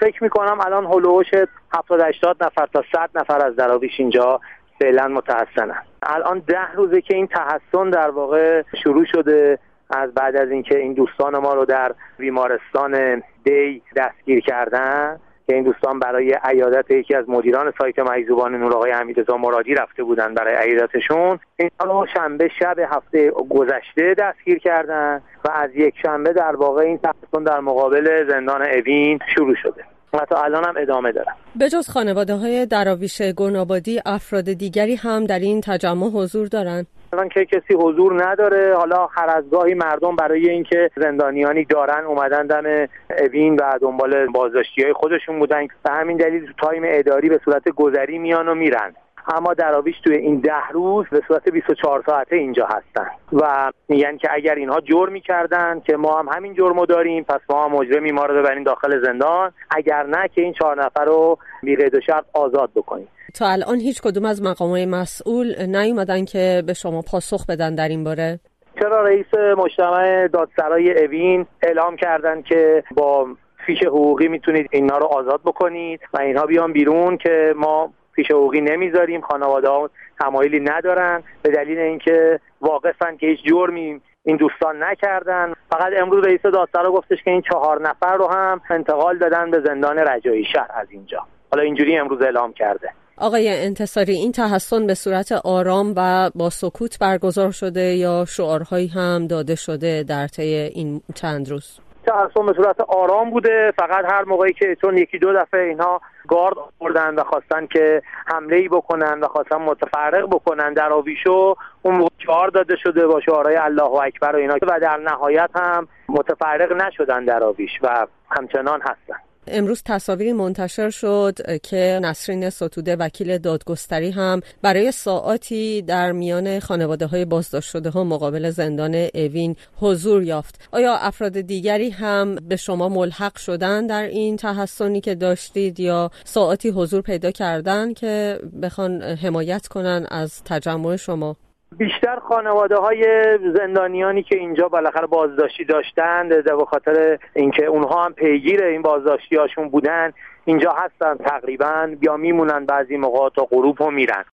فکر میکنم الان هلوش 70-80 نفر تا 100 نفر از دراویش اینجا فعلا متحصنن. الان 10 روزه که این تحصن در واقع شروع شده از بعد از اینکه این دوستان ما رو در بیمارستان دی دستگیر کردن که این دوستان برای عیادت یکی از مدیران سایت مجذوبان نور آقای حمیدرضا مرادی رفته بودن برای عیادتشون. اینا رو شنبه شب هفته گذشته دستگیر کردن و از یک شنبه در واقع این تحصن در مقابل زندان اوین شروع شده و تا الان هم ادامه داره. به جز خانواده‌های دراویش گل‌آبادی افراد دیگری هم در این تجمع حضور دارن؟ الان که کسی حضور نداره، حالا هر از گاهی مردم برای اینکه زندانیانی دارن اومدن دم اوین و دنبال بازداشتی‌های خودشون بودن، به همین دلیل تو تایم اداری به صورت گذری میان و میرن. اما دراویش توی این 10 روز به صورت 24 ساعته اینجا هستن و میگن که اگر اینها جرمی کردن که ما هم همین جرمو داریم، پس ما هم مجرمیم، ما رو ببرین داخل زندان، اگر نه که این 4 نفر رو بی قید و شرط آزاد بکنیم. تا الان هیچ کدوم از مقامات مسئول نیومدن که به شما پاسخ بدن در این باره؟ چرا رئیس مجتمع دادسرای اوین اعلام کردن که با فیش حقوقی میتونید اینا رو آزاد بکنید و اینها بیان بیرون که ما فیش حقوقی نمیذاریم، خانواده‌ها تمایلی ندارن به دلیل اینکه واقفن که هیچ جرمی این دوستان نکردن. فقط امروز رئیس دادسرا گفتش که این 4 نفر رو هم انتقال دادن به زندان رجایی شهر از اینجا. حالا اینجوری امروز اعلام کرده. آقای انتصاری، این تحصن به صورت آرام و با سکوت برگزار شده یا شعارهایی هم داده شده در طی این چند روز؟ تحصن به صورت آرام بوده، فقط هر موقعی که چون 1-2 دفعه اینها گارد آوردن و خواستن که حمله‌ای بکنن و خواستن متفرق بکنن دراویشو، اون موقع شعار داده شده با شعارهای الله اکبر و اینا و در نهایت هم متفرق نشدن دراویش و همچنان هستن. امروز تصاویری منتشر شد که نسرین ستوده وکیل دادگستری هم برای ساعاتی در میان خانواده‌های بازداشت شده‌ها مقابل زندان اوین حضور یافت. آیا افراد دیگری هم به شما ملحق شدن در این تحصنی که داشتید یا ساعاتی حضور پیدا کردن که بخوان حمایت کنن از تجمع شما؟ بیشتر خانواده‌های زندانیانی که اینجا بالاخره بازداشتی داشتن به خاطر اینکه اونها هم پیگیر این بازداشتی‌هاشون بودن اینجا هستن تقریبا، یا میمونن بعضی موقع تا غروب هم میرن.